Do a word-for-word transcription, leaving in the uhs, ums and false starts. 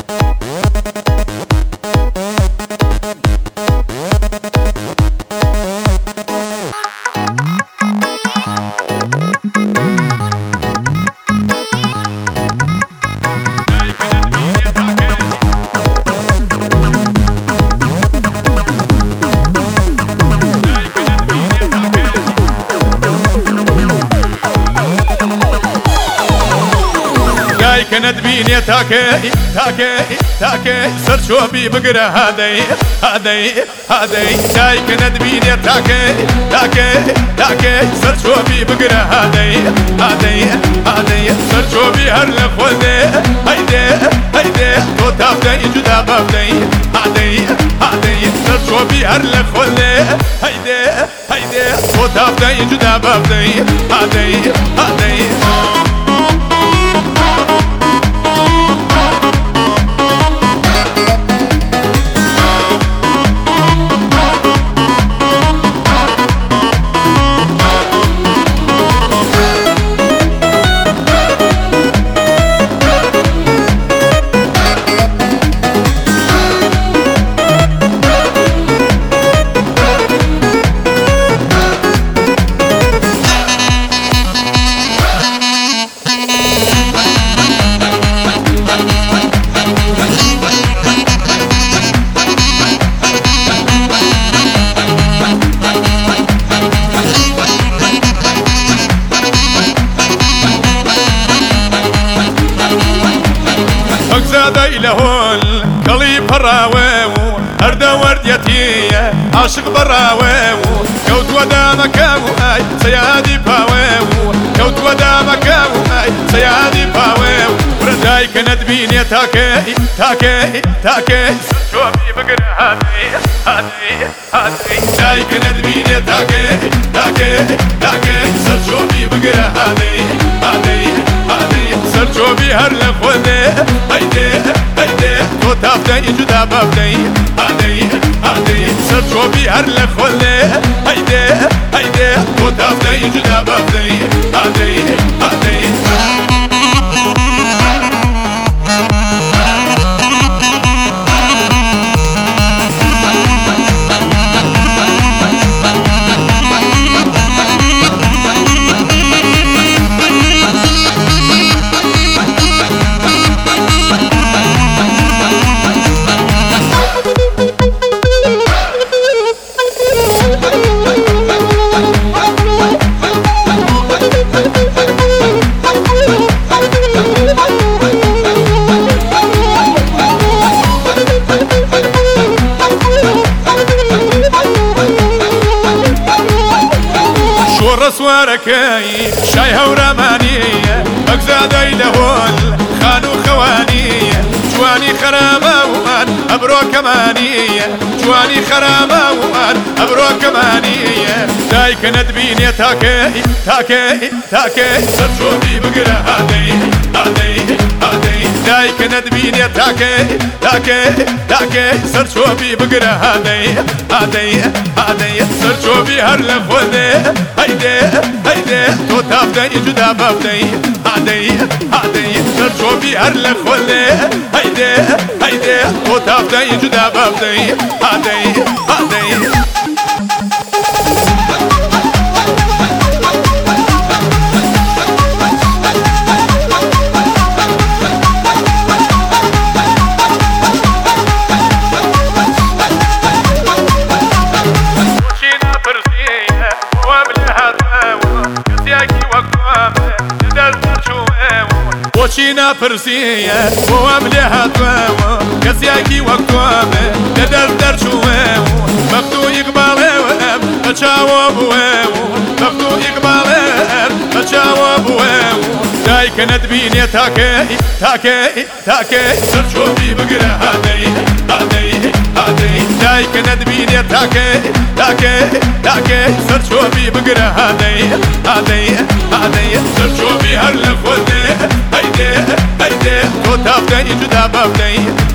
كند بيني تاكي تاكي تاكي سر شو بي بقرا هادي هادي هادي جاي كند بيني تاكي تاكي تاكي سر شو بي بقرا هادي هادي هادي سر شو بي هر لخوذي هيدي هيدي تو تافدي جدا بابدي هادي هادي سر شو بي هر لخوذي هيدي هيدي تو تافدي جدا بابدي هادي هادي زادي لهول كلي براوي هردا ورديتي عاشق براوي كوت ودامك هاي سيادي باوي كوت ودامك هاي سيادي باوي ورداي كند بيني تاكي تاكي تاكي شوفي بقر هادي هادي هادي جاي كند بيني تاكي تاكي تاكي سر شوفي بقر هادي هادي هادي سر شوفي هر لخوذي هيدي هيدي تو تافدي جدا بابدي هادي هادي سر شوفي هر لخوذي هيدي هيدي تو تافدي جدا بابدي هادي هادي رسواركي شاي هورمانية أقزادي لهول خانو خوانية جواني خرامة وان أبرو كمانية جواني خرامة وان أبرو كمانية داي كند بيني تاكي تاكي تاكي سر شوفي بقرا هادي هادي هادي داي كند بيني تاكي تاكي تاكي سر شوفي بقرا هادي هادي هادي سر شوفي هر لخوذي هيدي هيدي تو تافدي جدا بابدي هادي هادي سر شوفي هر لخوذي هيدي هيدي تو تافدي جدا بابدي هادي هادي وشينا فرسية واملها طوامة كسياكي وقتوامة ندردر شوامة مفتو يقبالي وام تشاوى بوامة مفتو يقبالي وام تشاوى بوامة داي كند بيني تاكي تاكي تاكي سر شوفي بقرا هادي هادي هادي داي كند بيني تاكي تاكي تاكي سر شوفي بقرا هادي هادي هادي سر شوفي هر لخوذي هيدي هيدي تو تافدي جدا بابدي